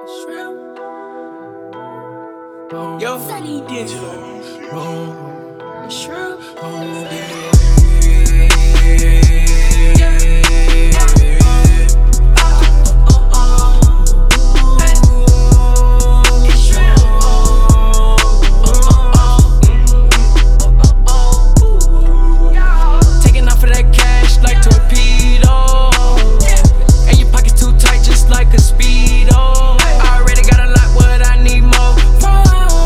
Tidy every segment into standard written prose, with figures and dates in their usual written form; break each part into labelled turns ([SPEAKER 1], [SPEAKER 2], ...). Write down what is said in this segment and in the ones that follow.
[SPEAKER 1] Yo, Sunny Digital. Shrimp. Taking off of that cash like torpedo, and your pockets too tight just like a Speedo. I already got a lot, what I need more from.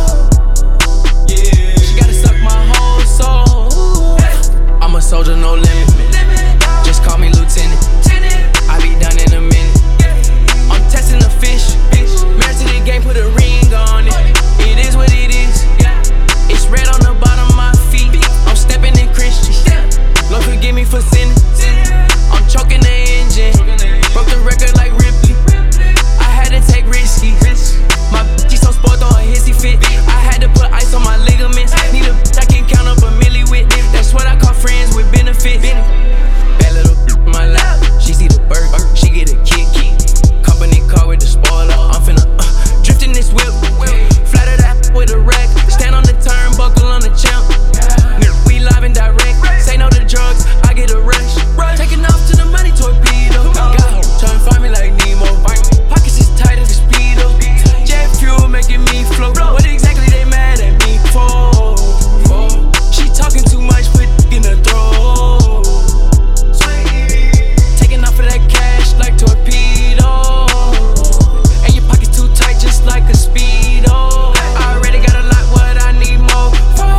[SPEAKER 1] Yeah, she gotta suck my whole soul. I'm a soldier, no limit. Just call me lieutenant. I be done in a minute. I'm testing the fish. Married to the game, put a ring on it. It is what it is. It's red on the bottom of my feet. I'm stepping in Christian. Lord forgive me for sinning. I'm choking the engine. Broke the record like Ripley. I had to take risky. My bitch so sport on a hissy fit. I had to put ice on my ligaments. Need a bitch I can count up a milli with. That's what I call friends with benefits. Bad little bitch in my lap. She see the bird, she get a kick. Company car with the spoiler. I'm finna drift in this whip. Flatter that with a rack. Stand on the turnbuckle on the champ. We live and direct. Say no to drugs, I get a rush. Taking off to the money torpedo. Trying to find me like Nemo. Pockets is tight as a Speedo. Jet fuel making me float. What exactly they mad at me for? She talking too much, put in her throat. Taking off of that cash like torpedo, and your pockets too tight just like a Speedo. I already got a lot, what I need more from.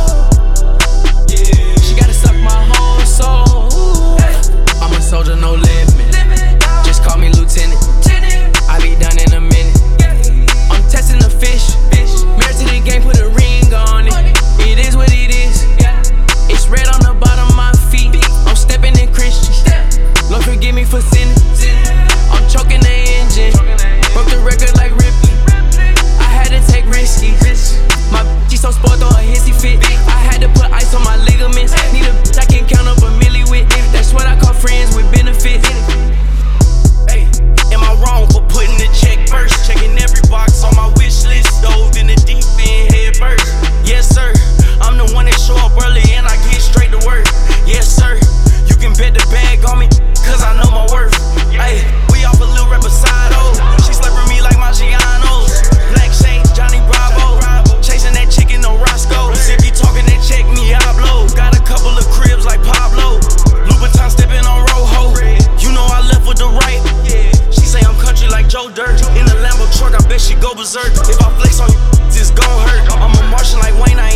[SPEAKER 1] She gotta suck my whole soul. I'm a soldier, no limit. Just call me lieutenant. I be done in a minute. I'm testing the fish. Married to the game, put a ring on it. It is what it is. It's red on the bottom of my feet. I'm stepping in Christian. Lord forgive me for sinning. I'm choking the engine. Broke the record like Ripley. I had to take risky. My bitch so sport on a hissy fit. I had to put ice on my ligaments. Need a bitch I can count up a milli with. That's what I call friends with benefits.
[SPEAKER 2] Hey, am I wrong for putting the check first? Checking every box on my wish list. Dove in the deep end, head first. Yes, sir. I'm the one that show up early and I get straight to work. Yes, sir. You can bet the bag on me, cause I know my worth. Hey, we off a little reposado. She slapping me like Maggiano's. Black shade, Johnny Bravo. Chasing that chicken, no Roscoe. If you talking that check me, I blow. Got a couple of cribs like Pablo. Louboutin stepping on Rojo. You know I left with the right. She say I'm country like Joe Dirt. In the Lambo truck, I bet she go berserk. If I flex on you, it's gon' hurt. I'm a Martian like Wayne, I